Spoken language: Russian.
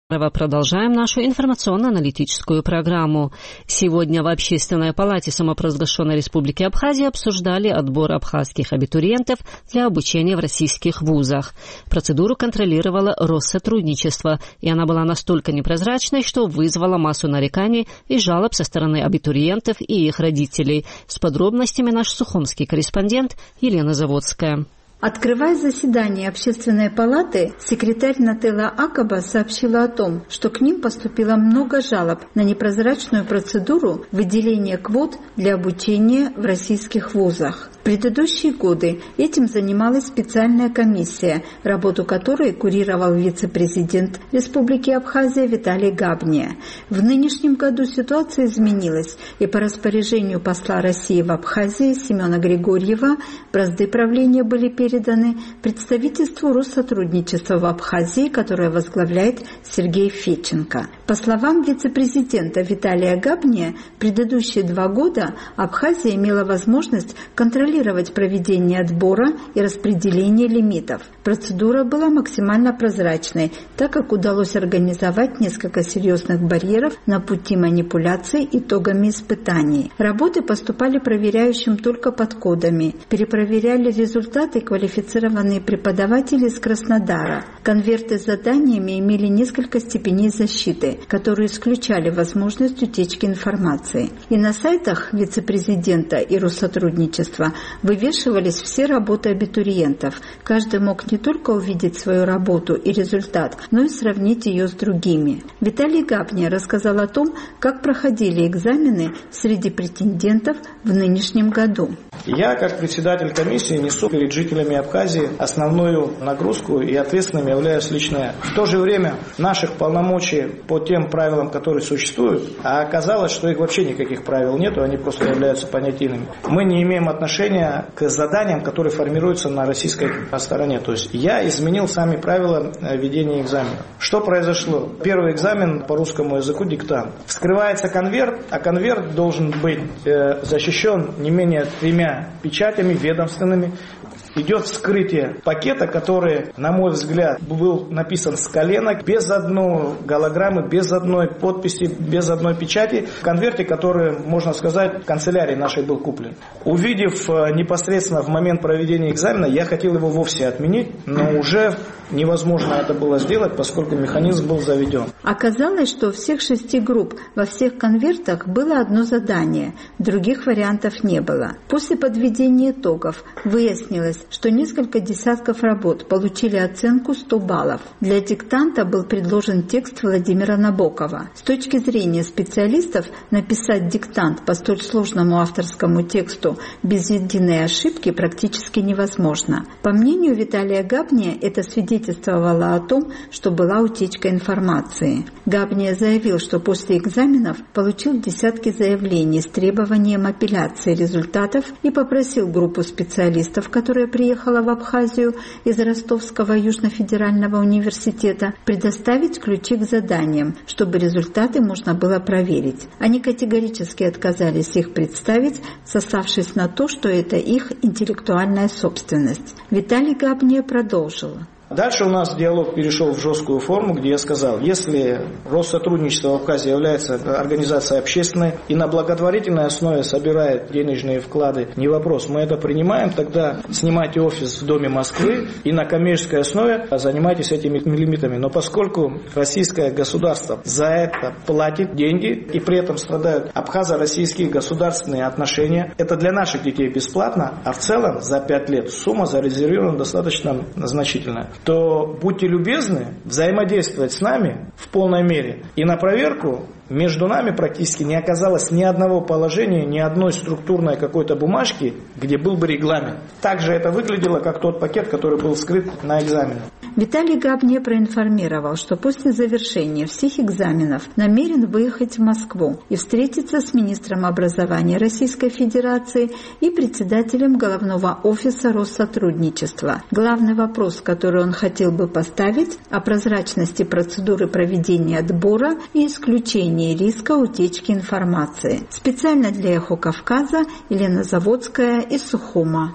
Продолжаем нашу информационно-аналитическую программу. Сегодня в Общественной палате самопровозглашенной Республики Абхазия обсуждали отбор абхазских абитуриентов для обучения в российских вузах. Процедуру контролировало Россотрудничество, и она была настолько непрозрачной, что вызвала массу нареканий и жалоб со стороны абитуриентов и их родителей. С подробностями наш сухомский корреспондент Елена Заводская. Открывая заседание Общественной палаты, секретарь Нателла Акаба сообщила о том, что к ним поступило много жалоб на непрозрачную процедуру выделения квот для обучения в российских вузах. В предыдущие годы этим занималась специальная комиссия, работу которой курировал вице-президент Республики Абхазия Виталий Габния. В нынешнем году ситуация изменилась, и по распоряжению посла России в Абхазии Семена Григорьева бразды правления были переданы представительству Россотрудничества в Абхазии, которое возглавляет Сергей Федченко. По словам вице-президента Виталия Габния, в предыдущие 2 года Абхазия имела возможность контролировать проведение отбора и распределение лимитов. Процедура была максимально прозрачной, так как удалось организовать несколько серьезных барьеров на пути манипуляций итогами испытаний. Работы поступали проверяющим только под кодами. Перепроверяли результаты квалифицированные преподаватели из Краснодара. Конверты с заданиями имели несколько степеней защиты, которые исключали возможность утечки информации. И на сайтах вице-президента и Россотрудничества вывешивались все работы абитуриентов. Каждый мог не только увидеть свою работу и результат, но и сравнить ее с другими. Виталий Габния рассказал о том, как проходили экзамены среди претендентов в нынешнем году. Я, как председатель комиссии, несу перед жителями Абхазии основную нагрузку и ответственным являюсь лично я. В то же время наших полномочий по тем правилам, которые существуют, а оказалось, что их вообще никаких правил нету, они просто являются понятийными. Мы не имеем отношения к заданиям, которые формируются на российской стороне. То есть я изменил сами правила ведения экзамена. Что произошло? Первый экзамен по русскому языку диктант. Вскрывается конверт, а конверт должен быть защищен не менее 3 печатями ведомственными. Идет вскрытие пакета, который, на мой взгляд, был написан с коленок, без одной голограммы, без одной подписи, без одной печати. В конверте, который, можно сказать, в канцелярии нашей был куплен. Увидев непосредственно в момент проведения экзамена, я хотел его вовсе отменить, но уже невозможно это было сделать, поскольку механизм был заведен. Оказалось, что у всех 6 групп во всех конвертах было одно задание, других вариантов не было. После подведения итогов выяснилось, что несколько десятков работ получили оценку 100 баллов. Для диктанта был предложен текст Владимира Набокова. С точки зрения специалистов, написать диктант по столь сложному авторскому тексту без единой ошибки практически невозможно. По мнению Виталия Габния, это свидетельствовало о том, что была утечка информации. Габния заявил, что после экзаменов получил десятки заявлений с требованием апелляции результатов и попросил группу специалистов, которая приехала в Абхазию из Ростовского Южно-федерального университета, предоставить ключи к заданиям, чтобы результаты можно было проверить. Они категорически отказались их представить, сославшись на то, что это их интеллектуальная собственность. Виталий Габния продолжил. Дальше у нас диалог перешел в жесткую форму, где я сказал, если Россотрудничество в Абхазии является организацией общественной и на благотворительной основе собирает денежные вклады, не вопрос, мы это принимаем, тогда снимайте офис в Доме Москвы и на коммерческой основе занимайтесь этими лимитами. Но поскольку российское государство за это платит деньги и при этом страдают абхазо-российские государственные отношения, это для наших детей бесплатно, а в целом за 5 лет сумма зарезервирована достаточно значительная, то будьте любезны взаимодействовать с нами в полной мере. И на проверку между нами практически не оказалось ни одного положения, ни одной структурной какой-то бумажки, где был бы регламент. Также это выглядело, как тот пакет, который был вскрыт на экзамене. Виталий Габния проинформировал, что после завершения всех экзаменов намерен выехать в Москву и встретиться с министром образования Российской Федерации и председателем Головного офиса Россотрудничества. Главный вопрос, который он хотел бы поставить, о прозрачности процедуры проведения отбора и исключения риска утечки информации. Специально для Эхо Кавказа Елена Заводская из Сухума.